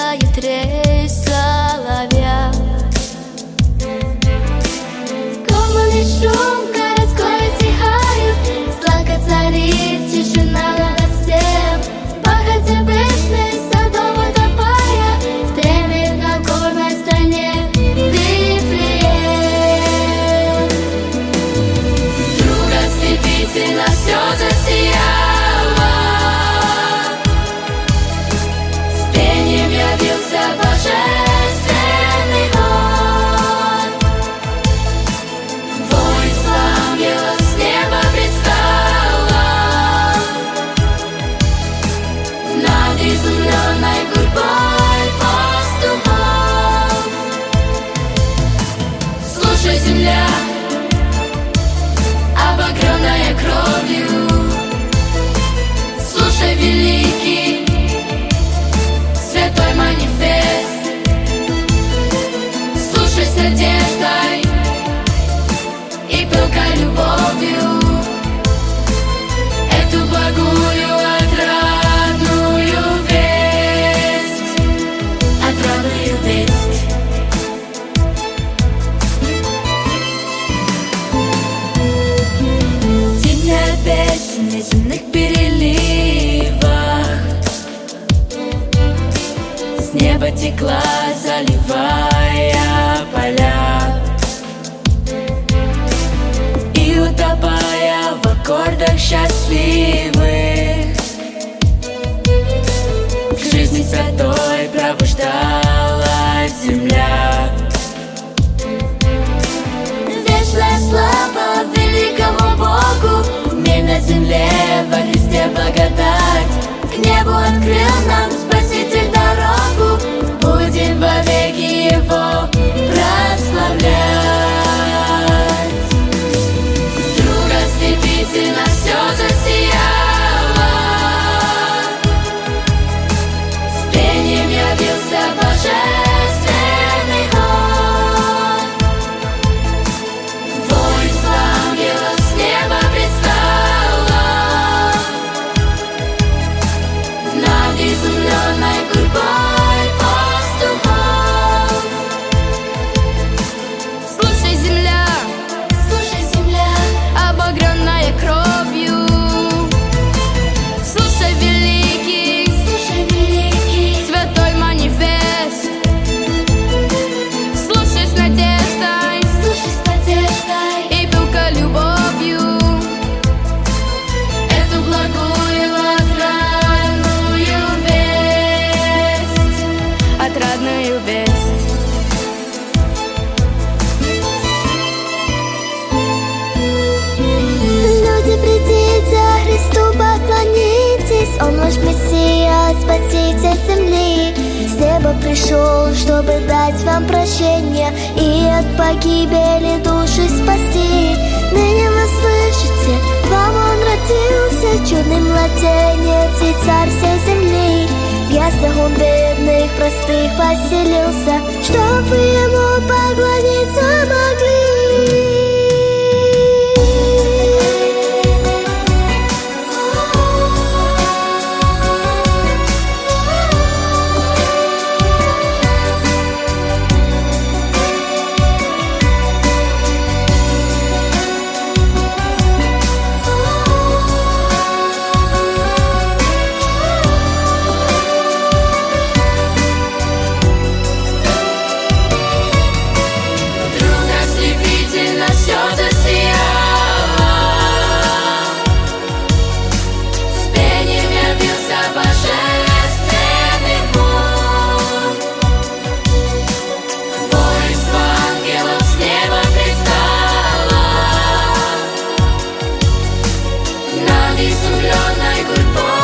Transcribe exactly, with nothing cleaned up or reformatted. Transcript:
играет рейс соловья. Гомон и шум городской тихают, злака царит, тишина надо всем. Походя пышный садом утопая, трепет на горной стране Вифлеем. Вдруг ослепительно все засияло, с пением явился божественный год. Воинство ангелов с неба предстало над изумленной гурьбой пастухов. Слушай, земля, обогренная кровью, слушай, великий святой манифест, слушай с надеждой и пылкой любовью эту благую отрадную весть, отрадную весть. Тихая песня на земных переливах с неба текла, заливая поля и утопая в аккордах счастливых. К жизни святой пробуждалась земля. Вечная слава великому Богу, мир на земле, во Христе благодать. К небу открыл нам Спаситель дорогу, будем вовеки Его прославлять. Вдруг ослепительно все засияло, с пением явился божественный год. Воинство ангелов с неба предстало над изумленной гурьбой пастухов. Слушай, земля, слушай, земля, обогренная кровью, слушай, великий, слушай, великий святой манифест, слушай с надеждой, слушай с надеждой и пылкой любовью эту благую отрадную весть, отрадную весть. Люди, придите, Христу поклонитесь, Он ваш Мессия, Спаситель земли. С неба пришел, чтобы дать вам прощение и от погибели души спасти. Ныне вы слышите, вам Он родился, чудный младенец и царь всей земли. В яслях Он бедных, простых поселился, чтоб вы Ему поклониться могли. Вдруг ослепительно все засияло, с пением явился божественный год. Воинство ангелов с неба предстало над изумленной гурьбой